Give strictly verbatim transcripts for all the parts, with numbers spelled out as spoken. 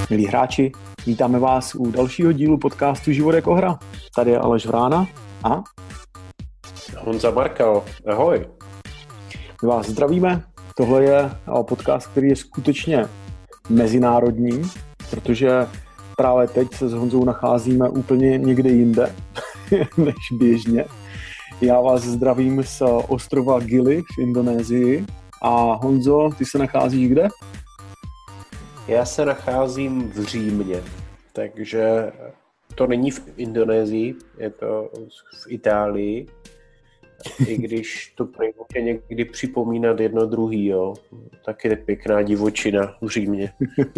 Milí hráči, vítáme vás u dalšího dílu podcastu Život jako hra. Tady je Aleš Vrána a Honza Markal. Ahoj. My vás zdravíme. Tohle je podcast, který je skutečně mezinárodní, protože právě teď se s Honzou nacházíme úplně někde jinde než běžně. Já vás zdravím z ostrova Gili v Indonésii. A Honzo, ty se nacházíš kde? Já se nacházím v Římě, takže to není v Indonésii, je to v Itálii, i když to může někdy připomínat jedno druhý, jo. Taky pěkná divočina v Římě.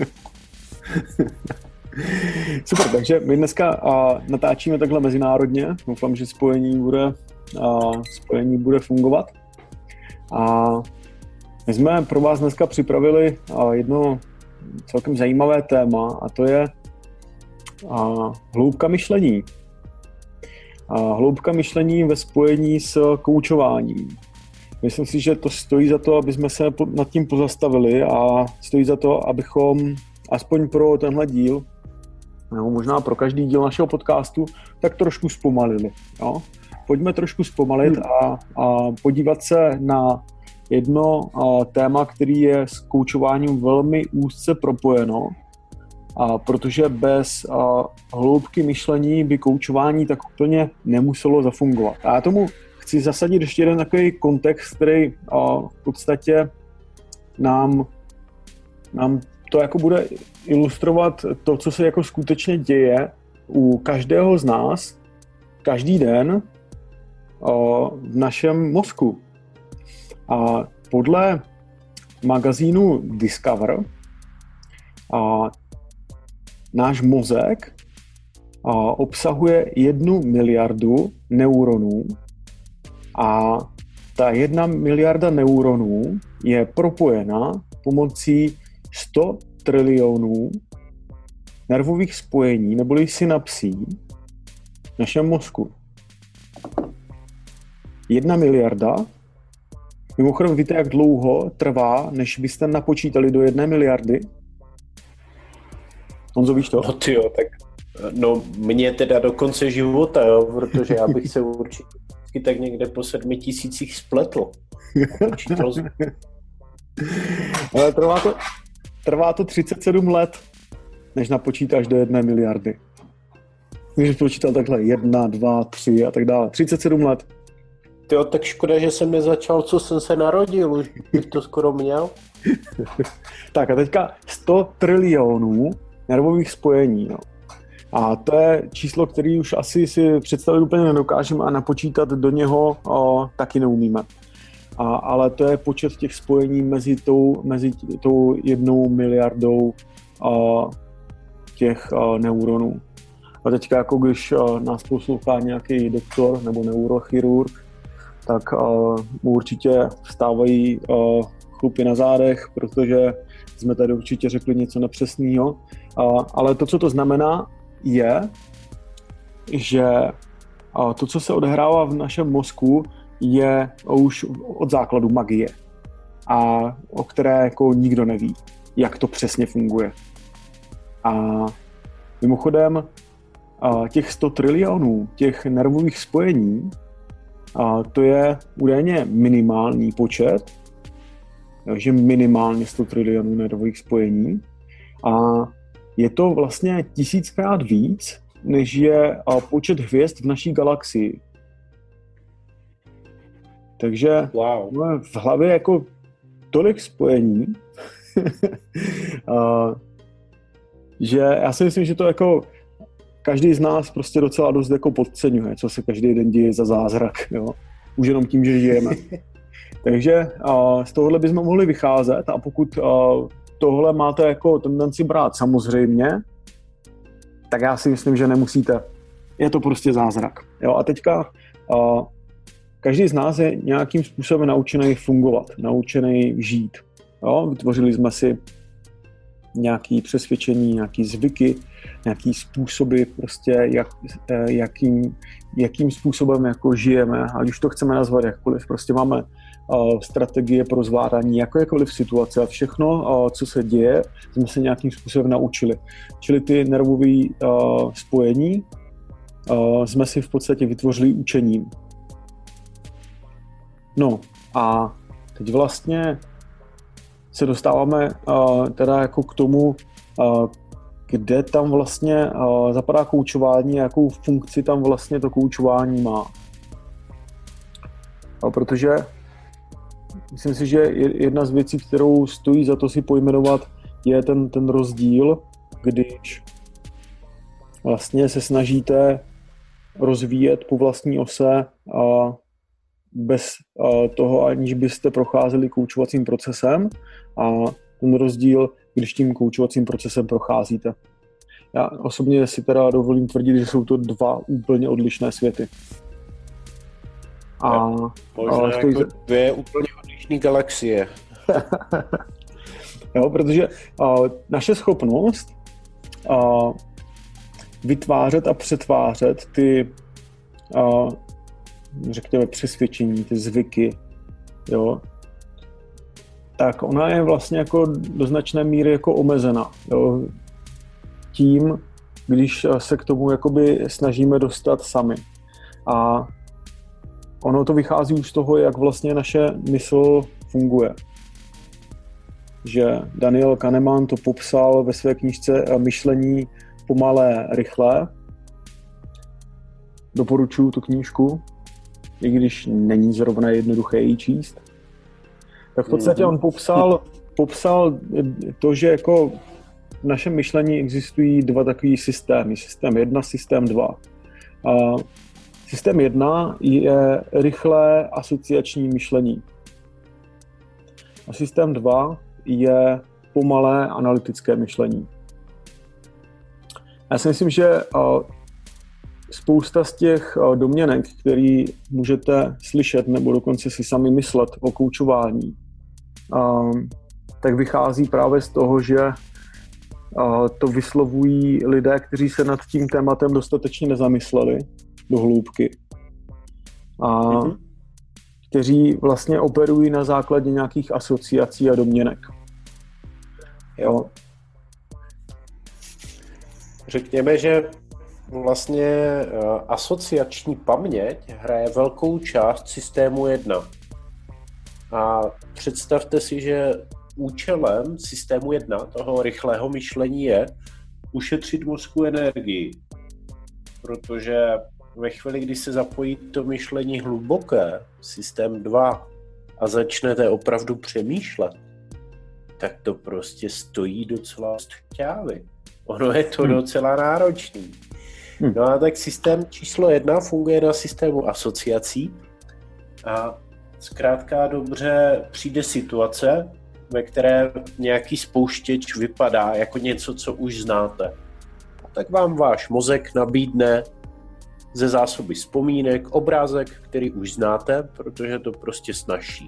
Super, takže my dneska a, natáčíme takhle mezinárodně, doufám, že spojení bude, a, spojení bude fungovat. A my jsme pro vás dneska připravili a, jedno celkem zajímavé téma, a to je a, hloubka myšlení. A hloubka myšlení ve spojení s koučováním. Myslím si, že to stojí za to, aby jsme se nad tím pozastavili a stojí za to, abychom aspoň pro tenhle díl, nebo možná pro každý díl našeho podcastu, tak trošku zpomalili. Jo? Pojďme trošku zpomalit a, a podívat se na jedno a, téma, který je s koučováním velmi úzce propojeno, a protože bez a, hloubky myšlení by koučování tak úplně nemuselo zafungovat. A já tomu chci zasadit ještě jeden takový kontext, který a, v podstatě nám, nám to jako bude ilustrovat to, co se jako skutečně děje u každého z nás každý den a, v našem mozku. A podle magazínu Discover a náš mozek a obsahuje jednu miliardu neuronů a ta jedna miliarda neuronů je propojena pomocí sto trilionů nervových spojení neboli synapsí v našem mozku. Jedna miliarda. Mimochodem, víte, jak dlouho trvá, než byste napočítali do jedné miliardy? Honzo, víš to? No ty jo, tak no mě teda do konce života, jo, protože já bych se určitě tak někde po sedmi tisících spletl. Počítal jsem. Ale trvá to, trvá to třicet sedm let, než napočítáš do jedné miliardy. Když počítal takhle jedna, dva, tři a tak dále. třicet sedm let. Tyjo, tak škoda, že jsem nezačal, co jsem se narodil, už bych to skoro měl. Tak a teďka sto trilionů nervových spojení. No. A to je číslo, který už asi si představit úplně nedokážeme a napočítat do něho o, taky neumíme. A, ale to je počet těch spojení mezi tou, mezi tou jednou miliardou o, těch o, neuronů. A teďka jako když o, nás poslouchá nějaký doktor nebo neurochirurg, tak uh, určitě vstávají uh, chlupy na zádech, protože jsme tady určitě řekli něco nepřesného. Uh, ale to, co to znamená, je, že uh, to, co se odehrává v našem mozku, je už od základu magie. A o které jako nikdo neví, jak to přesně funguje. A mimochodem, uh, těch sto trilionů, těch nervových spojení, a to je údajně minimální počet, takže minimálně sto trilionů nervových spojení. A je to vlastně tisíckrát víc, než je počet hvězd v naší galaxii. Takže wow. V hlavě jako tolik spojení, a, že já si myslím, že to jako každý z nás prostě docela dost jako podceňuje, co se každý den děje za zázrak, jo? Už jenom tím, že žijeme. Takže uh, z tohohle bychom mohli vycházet a pokud uh, tohle máte jako tendenci brát samozřejmě, tak já si myslím, že nemusíte. Je to prostě zázrak. Jo? A teďka uh, každý z nás je nějakým způsobem naučený fungovat, naučený žít. Jo? Vytvořili jsme si nějaké přesvědčení, nějaké zvyky, nějaké způsoby, prostě jak, jakým, jakým způsobem jako žijeme, ať už to chceme nazvat jakkoliv. Prostě máme uh, strategie pro zvládání jakékoliv situace a všechno, uh, co se děje, jsme se nějakým způsobem naučili. Čili ty nervové uh, spojení uh, jsme si v podstatě vytvořili učením. No a teď vlastně se dostáváme uh, teda jako k tomu, uh, kde tam vlastně uh, zapadá koučování, jakou funkci tam vlastně to koučování má. A protože myslím si, že jedna z věcí, kterou stojí za to si pojmenovat, je ten, ten rozdíl, když vlastně se snažíte rozvíjet po vlastní ose a bez toho, aniž byste procházeli koučovacím procesem, a ten rozdíl, když tím koučovacím procesem procházíte. Já osobně si teda dovolím tvrdit, že jsou to dva úplně odlišné světy. A možná jako stojí... dvě úplně odlišné galaxie. Jo, protože uh, naše schopnost uh, vytvářet a přetvářet ty uh, řekněme přesvědčení, ty zvyky, jo, tak ona je vlastně jako do značné míry jako omezena, jo, tím, když se k tomu jakoby snažíme dostat sami. A ono to vychází už z toho, jak vlastně naše mysl funguje. Že Daniel Kahneman to popsal ve své knížce Myšlení pomalé, rychlé. Doporučuji tu knížku, i když není zrovna jednoduché ji číst. Tak v podstatě on popsal, popsal to, že jako v našem myšlení existují dva takový systémy. Systém jedna, systém dva. A systém jedna je rychlé asociační myšlení. A systém dva je pomalé analytické myšlení. Já si myslím, že spousta z těch domněnek, které můžete slyšet nebo dokonce si sami myslet o koučování, tak vychází právě z toho, že to vyslovují lidé, kteří se nad tím tématem dostatečně nezamysleli do hloubky. A mm-hmm. kteří vlastně operují na základě nějakých asociací a domněnek. Jo. Řekněme, že vlastně asociační paměť hraje velkou část systému jedna. A představte si, že účelem systému jedna, toho rychlého myšlení, je ušetřit mozku energii. Protože ve chvíli, kdy se zapojí to myšlení hluboké, systém dva, a začnete opravdu přemýšlet, tak to prostě stojí docela šťávy. Ono je to hmm. docela náročný. Hmm. No a tak systém číslo jedna funguje na systému asociací a zkrátka dobře přijde situace, ve které nějaký spouštěč vypadá jako něco, co už znáte. A tak vám váš mozek nabídne ze zásoby vzpomínek obrázek, který už znáte, protože to prostě snaží.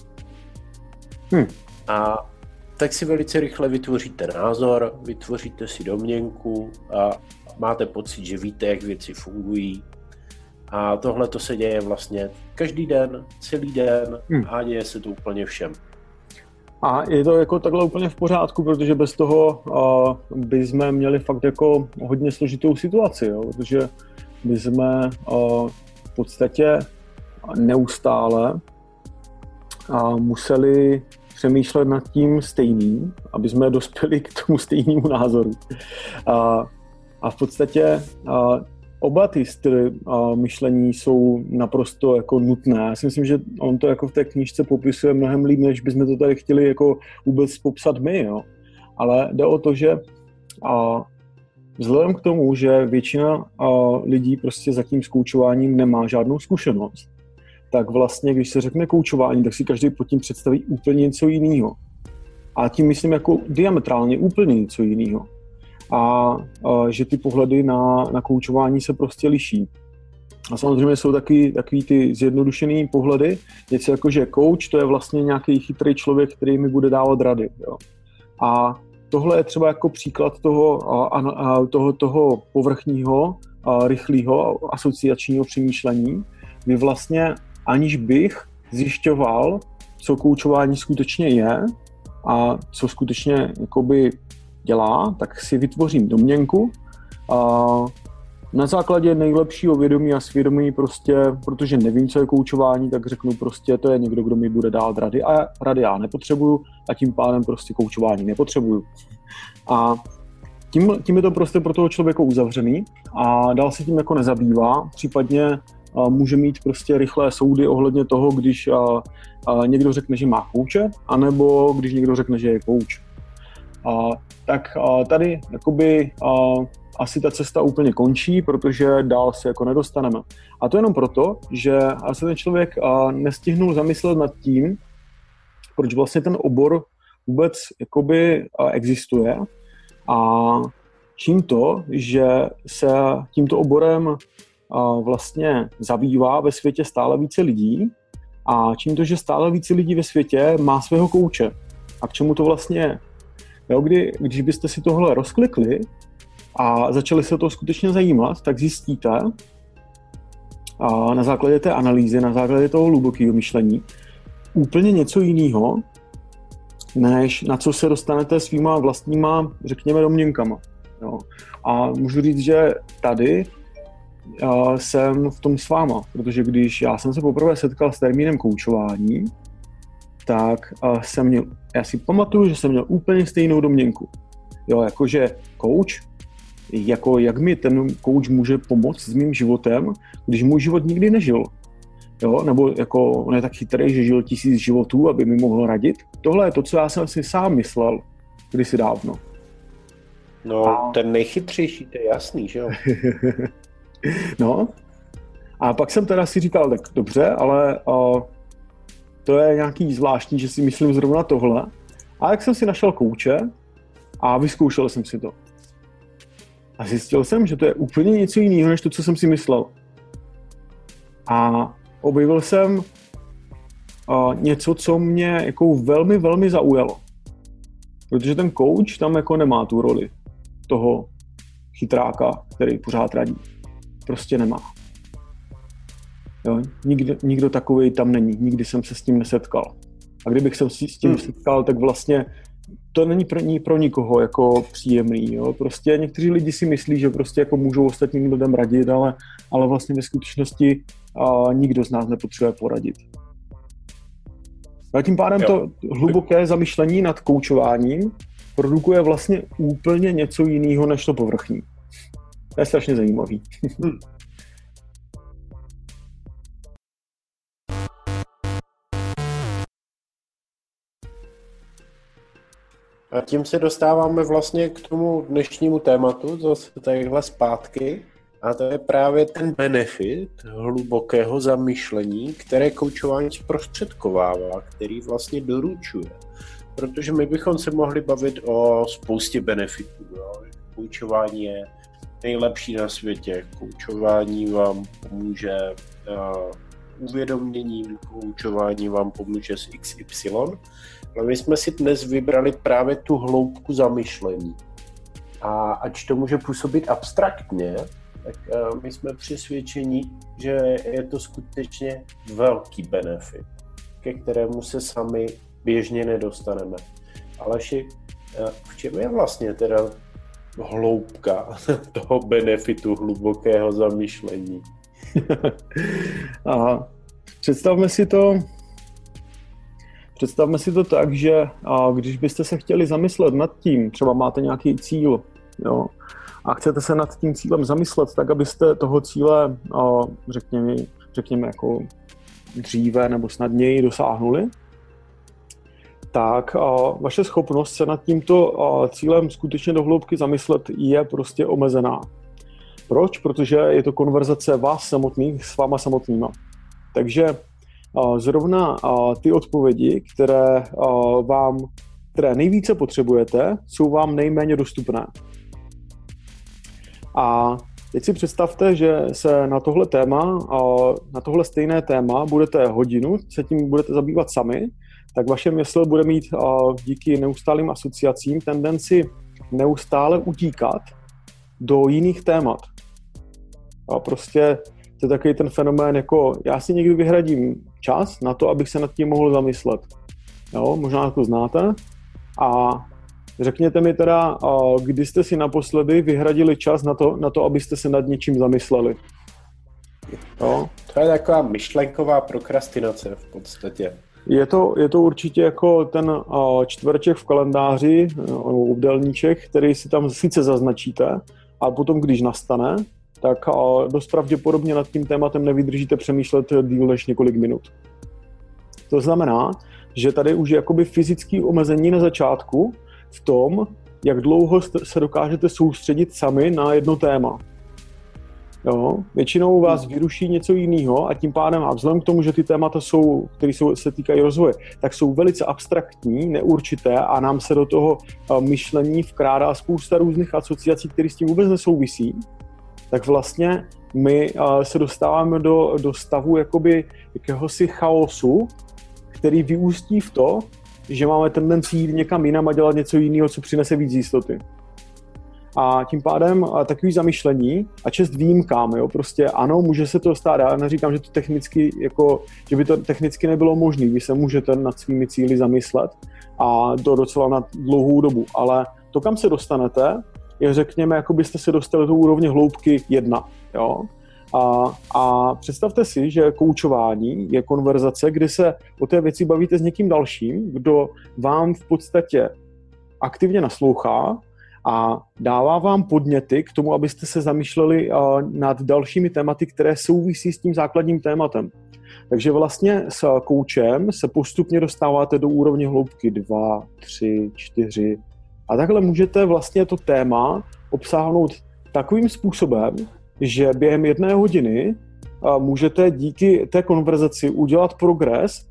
Hmm. A tak si velice rychle vytvoříte názor, vytvoříte si domněnku a máte pocit, že víte, jak věci fungují. A tohle to se děje vlastně každý den, celý den hmm. a děje se to úplně všem. A je to jako takhle úplně v pořádku, protože bez toho uh, by jsme měli fakt jako hodně složitou situaci, jo? Protože by jsme uh, v podstatě neustále uh, museli přemýšlet nad tím stejným, aby jsme dospěli k tomu stejnému názoru. Uh, a v podstatě uh, oba ty styly uh, myšlení jsou naprosto jako nutné. Já si myslím, že on to jako v té knížce popisuje mnohem líp, než bychom to tady chtěli jako vůbec popsat my. Jo. Ale jde o to, že uh, vzhledem k tomu, že většina uh, lidí prostě za tím koučováním nemá žádnou zkušenost, tak vlastně, když se řekne koučování, tak si každý pod tím představí úplně něco jiného. A tím myslím jako diametrálně úplně něco jiného. A, a že ty pohledy na, na koučování se prostě liší. A samozřejmě jsou taky takový ty zjednodušený pohledy, něco jako, že coach to je vlastně nějaký chytrý člověk, který mi bude dávat rady. Jo. A tohle je třeba jako příklad toho, a, a, toho, toho povrchního, rychlého asociačního přemýšlení, kdy vlastně aniž bych zjišťoval, co koučování skutečně je a co skutečně jakoby dělá, tak si vytvořím domněnku a na základě nejlepšího vědomí a svědomí prostě, protože nevím, co je koučování, tak řeknu prostě, to je někdo, kdo mi bude dát rady a rady já nepotřebuju a tím pádem prostě koučování nepotřebuju. A tím, tím je to prostě pro toho člověka uzavřený a dál se tím jako nezabývá, případně a může mít prostě rychlé soudy ohledně toho, když a, a někdo řekne, že má kouče, anebo když někdo řekne, že je kouč. A, tak a tady jakoby a, asi ta cesta úplně končí, protože dál se jako nedostaneme. A to jenom proto, že asi ten člověk a, nestihnul zamyslet nad tím, proč vlastně ten obor vůbec jakoby a, existuje a čím to, že se tímto oborem vlastně zabývá ve světě stále více lidí a čím to, že stále více lidí ve světě má svého kouče. A k čemu to vlastně je? Jo, kdy, když byste si tohle rozklikli a začali se to skutečně zajímat, tak zjistíte a na základě té analýzy, na základě toho hlubokého myšlení úplně něco jiného, než na co se dostanete svýma vlastníma, řekněme, domněnkama. Jo. A můžu říct, že tady Uh, jsem v tom s váma, protože když já jsem se poprvé setkal s termínem koučování, tak uh, jsem měl, já si pamatuju, že jsem měl úplně stejnou domněnku. Jo, jakože coach, jako jak mi ten coach může pomoct s mým životem, když můj život nikdy nežil. Jo, nebo jako on je tak chytrý, že žil tisíc životů, aby mi mohl radit. Tohle je to, co já jsem si sám myslel kdysi dávno. No, a... ten nejchytřejší, to je jasný, že jo? No, a pak jsem teda si říkal, tak dobře, ale uh, to je nějaký zvláštní, že si myslím zrovna tohle. A jak jsem si našel kouče a vyzkoušel jsem si to. A zjistil jsem, že to je úplně něco jiného, než to, co jsem si myslel. A objevil jsem uh, něco, co mě jako velmi, velmi zaujalo. Protože ten coach tam jako nemá tu roli toho chytráka, který pořád radí. Prostě nemá. Jo? Nikdo, nikdo takovej tam není. Nikdy jsem se s tím nesetkal. A kdybych se s tím setkal, tak vlastně to není pro, ní, pro nikoho jako příjemný. Jo? Prostě někteří lidi si myslí, že prostě jako můžou ostatním lidem radit, ale, ale vlastně ve skutečnosti a, nikdo z nás nepotřebuje poradit. A tím pádem jo. To hluboké zamyšlení nad koučováním produkuje vlastně úplně něco jiného než to povrchní. To je strašně zajímavý. Hmm. A tím se dostáváme vlastně k tomu dnešnímu tématu, zase tadyhle zpátky. A to je právě ten benefit hlubokého zamyšlení, které koučování zprostředkovává, který vlastně doručuje. Protože my bychom se mohli bavit o spoustě benefitů. Jo? Koučování je nejlepší na světě. Koučování vám pomůže uh, uvědoměním, koučování vám pomůže s iks ypsilon. Ale my jsme si dnes vybrali právě tu hloubku zamyšlení. A ač to může působit abstraktně, tak uh, my jsme přesvědčeni, že je to skutečně velký benefit, ke kterému se sami běžně nedostaneme. Aleši, uh, v čem je vlastně teda hloubka toho benefitu hlubokého zamyšlení? Aha. Představme si to Představme si to tak, že a, když byste se chtěli zamyslet nad tím, třeba máte nějaký cíl, jo, a chcete se nad tím cílem zamyslet, tak abyste toho cíle, a, řekněme, řekněme jako dříve nebo snadněji dosáhnuli, tak a, vaše schopnost se nad tímto a, cílem skutečně do hloubky zamyslet je prostě omezená. Proč? Protože je to konverzace vás samotných s váma samotnýma. Takže a, zrovna a, ty odpovědi, které a, vám, které nejvíce potřebujete, jsou vám nejméně dostupné. A teď si představte, že se na tohle téma, na tohle stejné téma budete hodinu, se tím budete zabývat sami tak vaše mysl bude mít uh, díky neustálým asociacím tendenci neustále utíkat do jiných témat. A prostě to je takový ten fenomén, jako já si někdy vyhradím čas na to, abych se nad tím mohl zamyslet. Jo, možná to znáte. A řekněte mi teda, kdy jste si naposledy vyhradili čas na to, na to abyste se nad něčím zamysleli. Jo? To je taková myšlenková prokrastinace v podstatě. Je to, je to určitě jako ten čtvrček v kalendáři, obdélníček, který si tam sice zaznačíte, a potom, když nastane, tak dost pravděpodobně nad tím tématem nevydržíte přemýšlet díl než několik minut. To znamená, že tady už je jakoby fyzické omezení na začátku v tom, jak dlouho se dokážete soustředit sami na jedno téma. Jo? Většinou vás vyruší něco jiného a tím pádem, a vzhledem k tomu, že ty témata jsou, které jsou, se týkají rozvoje, tak jsou velice abstraktní, neurčité a nám se do toho myšlení vkrádá spousta různých asociací, které s tím vůbec nesouvisí, tak vlastně my se dostáváme do, do stavu jakoby jakéhosi chaosu, který vyústí v to, že máme tendenci jít někam jinam a dělat něco jiného, co přinese víc jistoty. A tím pádem takový zamyšlení a čest výjimkám, jo, prostě ano, může se to stát, já neříkám, že to technicky, jako, že by to technicky nebylo možné, vy se můžete nad svými cíli zamyslet a to docela na dlouhou dobu, ale to, kam se dostanete, je řekněme, jako byste se dostali do úrovně hloubky jedna, jo. A, a představte si, že koučování je konverzace, kdy se o té věci bavíte s někým dalším, kdo vám v podstatě aktivně naslouchá a dává vám podněty k tomu, abyste se zamýšleli nad dalšími tématy, které souvisí s tím základním tématem. Takže vlastně s koučem se postupně dostáváte do úrovně hloubky dva, tři, čtyři a takhle můžete vlastně to téma obsáhnout takovým způsobem, že během jedné hodiny můžete díky té konverzaci udělat progres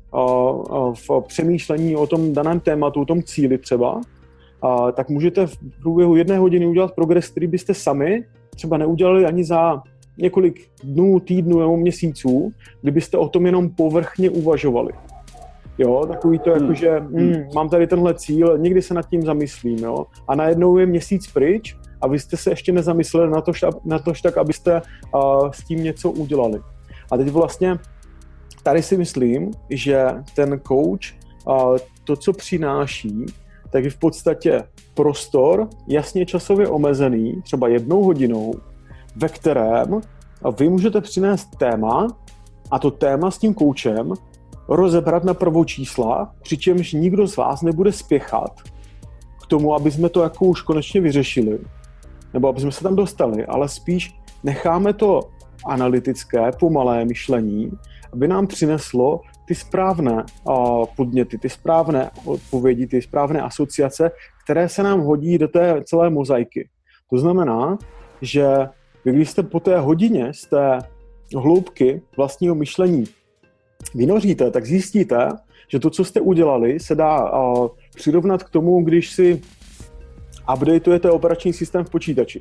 v přemýšlení o tom daném tématu, o tom cíli třeba, tak můžete v průběhu jedné hodiny udělat progres, který byste sami třeba neudělali ani za několik dnů, týdnů nebo měsíců, kdybyste o tom jenom povrchně uvažovali. Jo, takový to jako, že hm, mám tady tenhle cíl, někdy se nad tím zamyslím, jo, a najednou je měsíc pryč a vy jste se ještě nezamysleli na to, na to tak, abyste uh, s tím něco udělali. A teď vlastně tady si myslím, že ten coach uh, to, co přináší, tak je v podstatě prostor jasně časově omezený, třeba jednou hodinou, ve kterém vy můžete přinést téma a to téma s tím koučem rozebrat na prvočísla, přičemž nikdo z vás nebude spěchat k tomu, aby jsme to jako už konečně vyřešili, nebo aby jsme se tam dostali, ale spíš necháme to analytické, pomalé myšlení, aby nám přineslo ty správné uh, podněty, ty správné odpovědi, ty správné asociace, které se nám hodí do té celé mozaiky. To znamená, že vy, když jste po té hodině z té hloubky vlastního myšlení vynoříte, tak zjistíte, že to, co jste udělali, se dá uh, přirovnat k tomu, když si updateujete operační systém v počítači.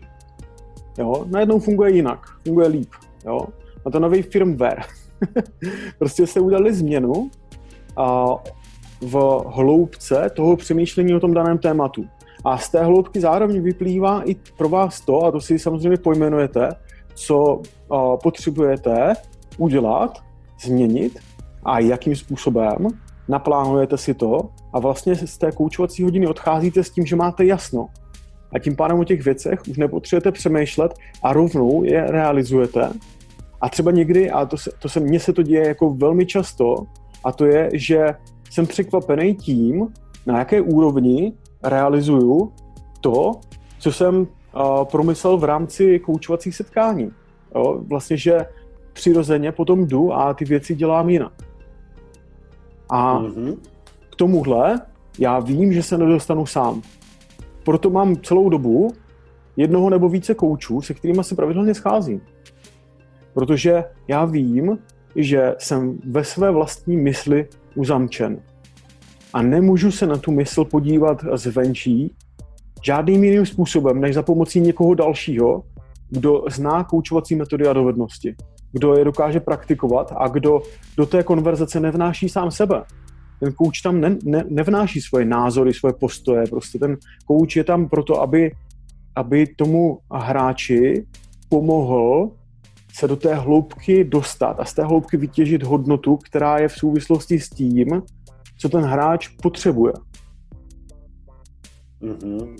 Jo? Najednou funguje jinak, funguje líp. Jo? Na to nový firmware. Prostě jste udělali změnu uh, v hloubce toho přemýšlení o tom daném tématu. A z té hloubky zároveň vyplývá i pro vás to, a to si samozřejmě pojmenujete, co uh, potřebujete udělat, změnit a jakým způsobem, naplánujete si to a vlastně z té koučovací hodiny odcházíte s tím, že máte jasno. A tím pádem o těch věcech už nepotřebujete přemýšlet a rovnou je realizujete. A třeba někdy, a to se, to se mně se to děje jako velmi často, a to je, že jsem překvapený tím, na jaké úrovni realizuju to, co jsem uh, promyslel v rámci koučovacích setkání. Jo? Vlastně, že přirozeně potom jdu a ty věci dělám jinak. A mm-hmm. k tomuhle já vím, že se nedostanu sám. Proto mám celou dobu jednoho nebo více koučů, se kterými se pravidelně scházím. Protože já vím, že jsem ve své vlastní mysli uzamčen. A nemůžu se na tu mysl podívat zvenčí žádným jiným způsobem, než za pomocí někoho dalšího, kdo zná koučovací metody a dovednosti, kdo je dokáže praktikovat a kdo do té konverzace nevnáší sám sebe. ten kouč tam ne, ne, nevnáší svoje názory, svoje postoje, prostě ten kouč je tam proto, aby, aby tomu hráči pomohl se do té hloubky dostat a z té hloubky vytěžit hodnotu, která je v souvislosti s tím, co ten hráč potřebuje. Mm-hmm.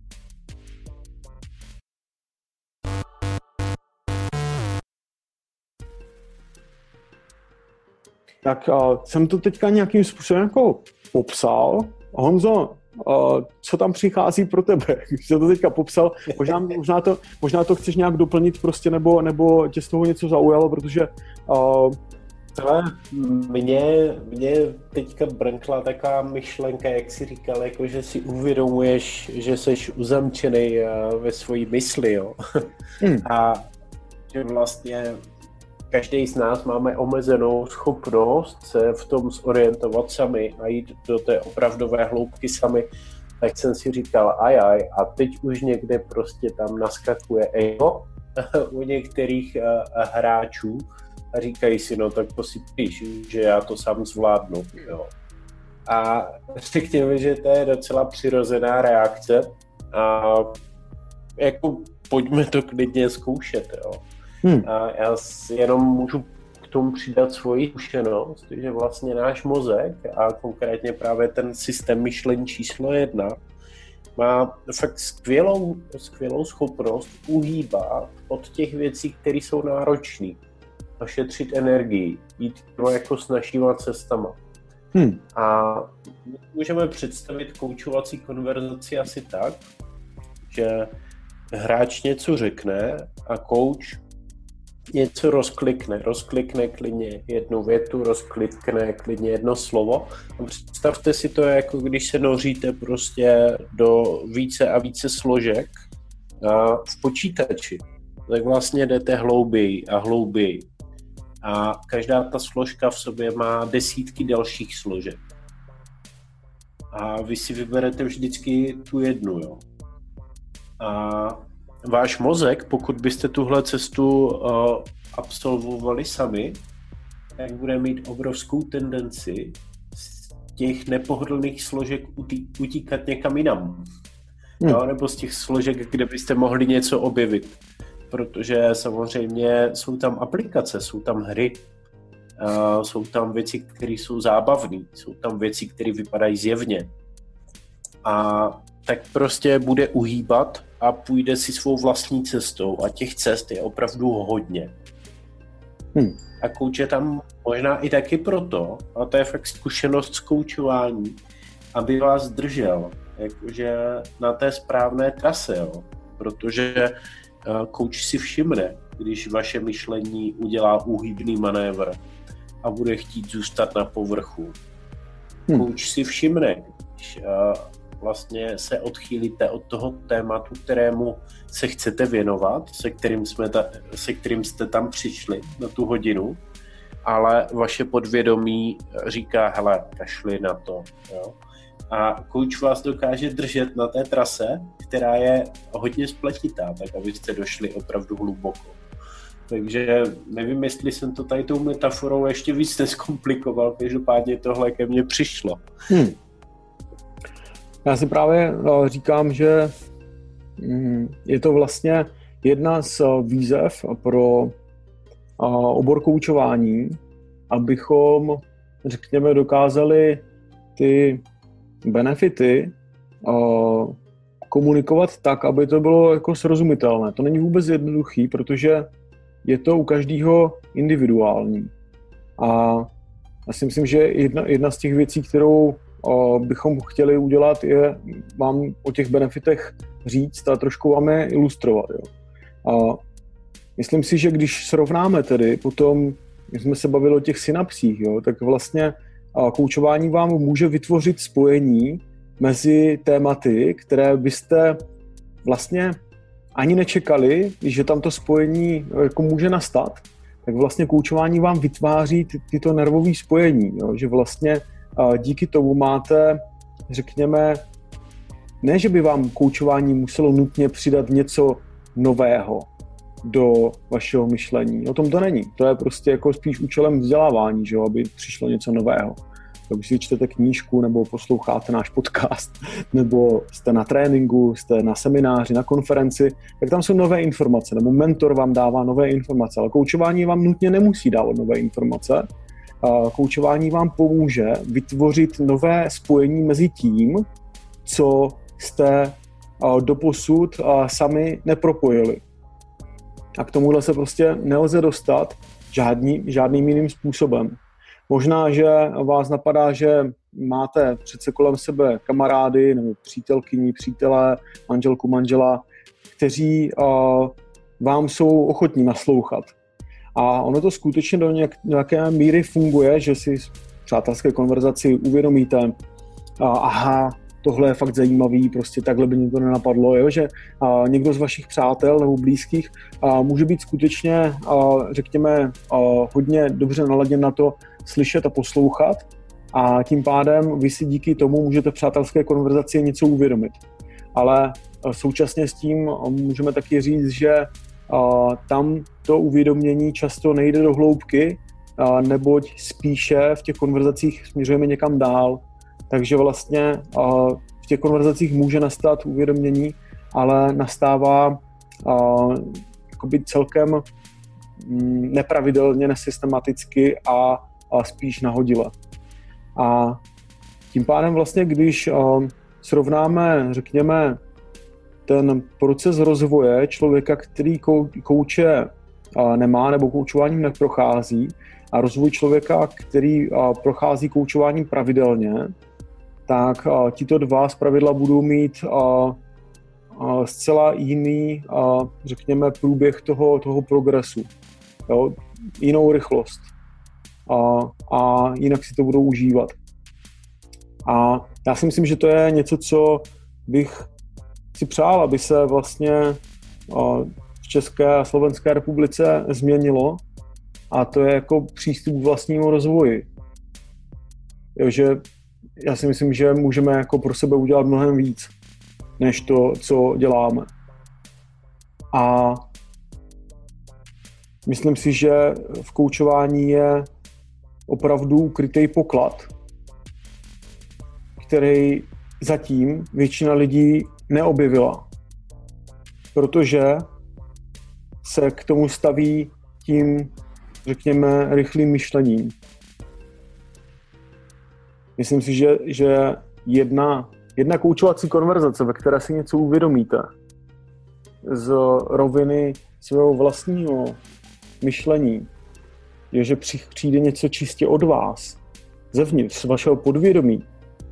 Tak uh, jsem to teďka nějakým způsobem jako popsal. Honzo, uh, co tam přichází pro tebe? Když jsi to teďka popsal, možná, možná, to, možná to chceš nějak doplnit prostě, nebo, nebo tě z toho něco zaujalo, protože uh, Ale mě, mě teďka brnkla taková myšlenka, jak jsi říkal, jako že si uvědomuješ, že jsi uzamčený ve svojí mysli, jo. Hmm. A že vlastně každý z nás máme omezenou schopnost se v tom zorientovat sami a jít do té opravdové hloubky sami. Tak jsem si říkal, ajaj, a teď už někde prostě tam naskakuje ego u některých hráčů, a říkají si, no tak to si píš, že já to sám zvládnu. Jo. A řekněme, že to je docela přirozená reakce a jako pojďme to klidně zkoušet. Jo. Hmm. A já jenom můžu k tomu přidat svoji zkušenost, že vlastně náš mozek a konkrétně právě ten systém myšlení číslo jedna má fakt skvělou, skvělou schopnost uhýbat od těch věcí, které jsou náročné. A šetřit energii, jít jako s našima cestama. Hmm. A můžeme představit koučovací konverzaci asi tak, že hráč něco řekne a kouč něco rozklikne. Rozklikne klidně jednu větu, rozklikne klidně jedno slovo. A představte si to, jako když se noříte prostě do více a více složek v počítači. Tak vlastně jdete hlouběji a hlouběji. A každá ta složka v sobě má desítky dalších složek. A vy si vyberete vždycky tu jednu, jo. A váš mozek, pokud byste tuhle cestu uh, absolvovali sami, tak bude mít obrovskou tendenci z těch nepohodlných složek utí- utíkat někam jinam. Hmm. Jo, nebo z těch složek, kde byste mohli něco objevit. Protože samozřejmě jsou tam aplikace, jsou tam hry, uh, jsou tam věci, které jsou zábavné, jsou tam věci, které vypadají zjevně. A tak prostě bude uhýbat a půjde si svou vlastní cestou a těch cest je opravdu hodně. Hmm. A kouč je tam možná i taky proto, a to je fakt zkušenost z koučování, aby vás držel jakože na té správné trase, jo. Protože kouč si všimne, když vaše myšlení udělá úhybný manévr a bude chtít zůstat na povrchu. Hmm. Kouč si všimne, když vlastně se odchýlíte od toho tématu, kterému se chcete věnovat, se kterým, jsme ta, se kterým jste tam přišli na tu hodinu, ale vaše podvědomí říká, hele, kašli na to. Jo? A kouč vás dokáže držet na té trase, která je hodně spletitá, tak abyste došli opravdu hluboko. Takže nevím, jestli jsem to tady tou metaforou ještě víc neskomplikoval, každopádně tohle ke mně přišlo. Hmm. Já si právě říkám, že je to vlastně jedna z výzev pro obor koučování, abychom, řekněme, dokázali ty benefity komunikovat tak, aby to bylo jako srozumitelné. To není vůbec jednoduchý, protože je to u každého individuální. A já si myslím, že jedna, jedna z těch věcí, kterou o, bychom chtěli udělat, je vám o těch benefitech říct a trošku vám je ilustrovat. Jo. A myslím si, že když srovnáme tedy potom, když jsme se bavili o těch synapsích, jo, tak vlastně a koučování vám může vytvořit spojení mezi tématy, které byste vlastně ani nečekali, že tam to spojení jako může nastat, tak vlastně koučování vám vytváří ty, tyto nervové spojení, jo? Že vlastně díky tomu máte, řekněme, ne, že by vám koučování muselo nutně přidat něco nového do vašeho myšlení. O tom to není. To je prostě jako spíš účelem vzdělávání, že jo? Aby přišlo něco nového. Když si čtete knížku nebo posloucháte náš podcast, nebo jste na tréninku, jste na semináři, na konferenci, tak tam jsou nové informace, nebo mentor vám dává nové informace, ale koučování vám nutně nemusí dávat nové informace. Koučování vám pomůže vytvořit nové spojení mezi tím, co jste doposud sami nepropojili. A k tomuhle se prostě nelze dostat žádný, žádným jiným způsobem. Možná, že vás napadá, že máte přece kolem sebe kamarády nebo přítelkyni, přítele, manželku, manžela, kteří uh, vám jsou ochotní naslouchat. A ono to skutečně do nějak, nějaké míry funguje, že si v přátelské konverzaci uvědomíte, uh, aha, tohle je fakt zajímavý, prostě takhle by mě to nenapadlo, jo? Že uh, někdo z vašich přátel nebo blízkých uh, může být skutečně, uh, řekněme, uh, hodně dobře naladěn na to slyšet a poslouchat a tím pádem vy si díky tomu můžete v přátelské konverzaci něco uvědomit. Ale uh, současně s tím uh, můžeme taky říct, že uh, tam to uvědomění často nejde do hloubky, uh, neboť spíše v těch konverzacích směřujeme někam dál. Takže vlastně uh, v těch konverzacích může nastat uvědomění, ale nastává uh, jakoby celkem um, nepravidelně, nesystematicky a, a spíš nahodile. A tím pádem vlastně, když uh, srovnáme, řekněme, ten proces rozvoje člověka, který kou, kouče uh, nemá nebo koučováním neprochází, a rozvoj člověka, který uh, prochází koučováním pravidelně, tak uh, tito dva zpravidla budou mít uh, uh, zcela jiný, uh, řekněme, průběh toho, toho progresu. Jo? Jinou rychlost. Uh, a jinak si to budou užívat. A já si myslím, že to je něco, co bych si přál, aby se vlastně uh, v České a Slovenské republice změnilo. A to je jako přístup k vlastnímu rozvoji. Jo, že já si myslím, že můžeme jako pro sebe udělat mnohem víc, než to, co děláme. A myslím si, že v koučování je opravdu ukrytý poklad, který zatím většina lidí neobjevila. Protože se k tomu staví tím, řekněme, rychlým myšlením. Myslím si, že, že jedna, jedna koučovací konverzace, ve které si něco uvědomíte z roviny svého vlastního myšlení, je, že přijde něco čistě od vás, zevnitř, z vašeho podvědomí.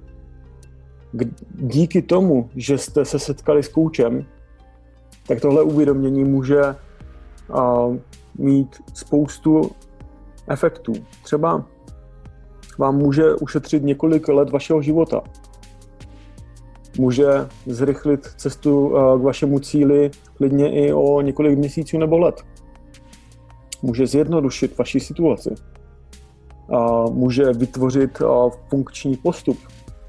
Díky tomu, že jste se setkali s koučem, tak tohle uvědomění může uh, mít spoustu efektů. Třeba vám může ušetřit několik let vašeho života. Může zrychlit cestu k vašemu cíli klidně i o několik měsíců nebo let. Může zjednodušit vaši situaci. Může vytvořit funkční postup.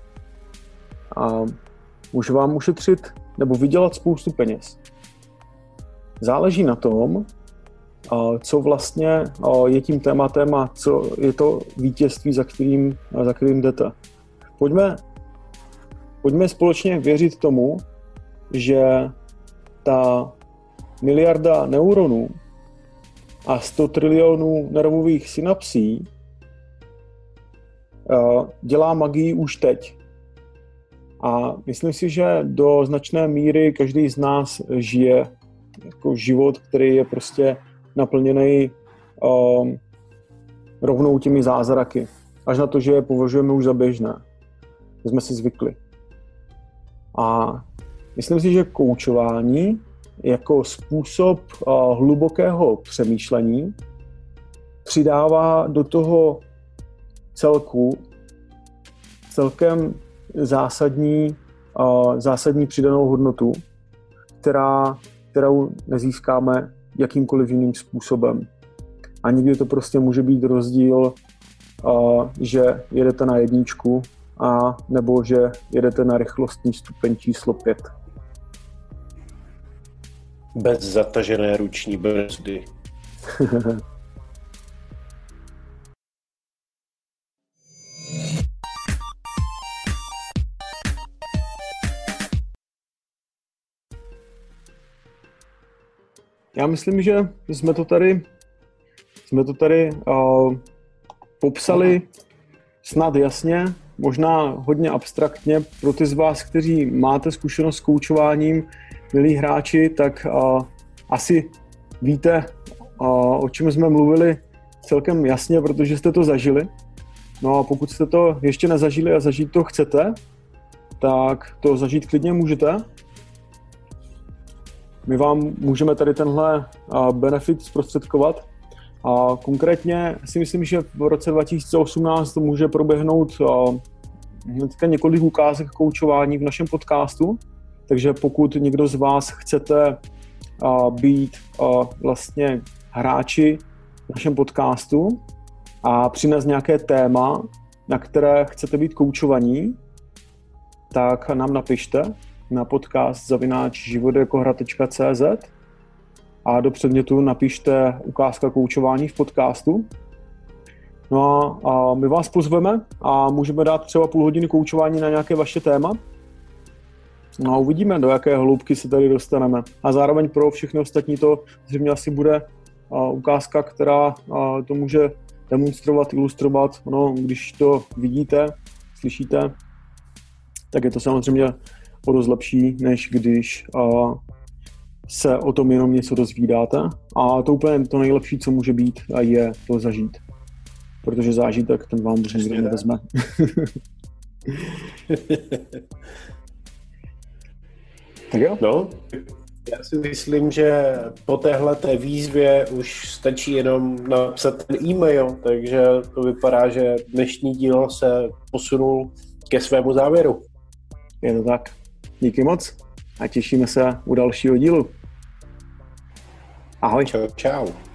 Může vám ušetřit nebo vydělat spoustu peněz. Záleží na tom, co vlastně je tím tématem a co je to vítězství, za kterým, za kterým jdete. Pojďme, pojďme společně věřit tomu, že ta miliarda neuronů a sto trilionů nervových synapsí dělá magii už teď. A myslím si, že do značné míry každý z nás žije jako život, který je prostě naplněný um, rovnou těmi zázraky. Až na to, že je považujeme už za běžné. Jsme si zvykli. A myslím si, že koučování jako způsob uh, hlubokého přemýšlení přidává do toho celku celkem zásadní, uh, zásadní přidanou hodnotu, která, kterou nezískáme jakýmkoliv jiným způsobem. A někdy to prostě může být rozdíl, uh, že jedete na jedničku a nebo že jedete na rychlostní stupeň číslo pět. Bez zatažené ruční brzdy. já myslím, že jsme to tady, jsme to tady uh, popsali snad jasně, možná hodně abstraktně. Pro ty z vás, kteří máte zkušenost s koučováním, milí hráči, tak uh, asi víte, uh, o čem jsme mluvili celkem jasně, protože jste to zažili. No a pokud jste to ještě nezažili a zažít to chcete, tak to zažít klidně můžete. My vám můžeme tady tenhle benefit zprostředkovat. A konkrétně si myslím, že v roce dva tisíce osmnáct může proběhnout hnedka několik ukázek koučování v našem podcastu. Takže pokud někdo z vás chcete být vlastně hráči v našem podcastu a přinést nějaké téma, na které chcete být koučovaní, tak nám napište na podcast zavináč životjakohra tečka cé zet a do předmětu napište ukázka koučování v podcastu. No a, a my vás pozveme a můžeme dát třeba půl hodiny koučování na nějaké vaše téma. No a uvidíme, do jaké hloubky se tady dostaneme. A zároveň pro všechny ostatní to zřejmě asi bude a, ukázka, která a, to může demonstrovat, ilustrovat. No, když to vidíte, slyšíte, tak je to samozřejmě o dost lepší, než když uh, se o tom jenom něco dozvídáte. A to úplně to nejlepší, co může být, je to zažít. Protože zážitek ten vám už nikdo nevezme. Tak jo? No, já si myslím, že po téhleté výzvě už stačí jenom napsat ten e-mail, takže to vypadá, že dnešní díl se posunul ke svému závěru. Je to tak. Díky moc a těšíme se u dalšího dílu. Ahoj. Čau, čau.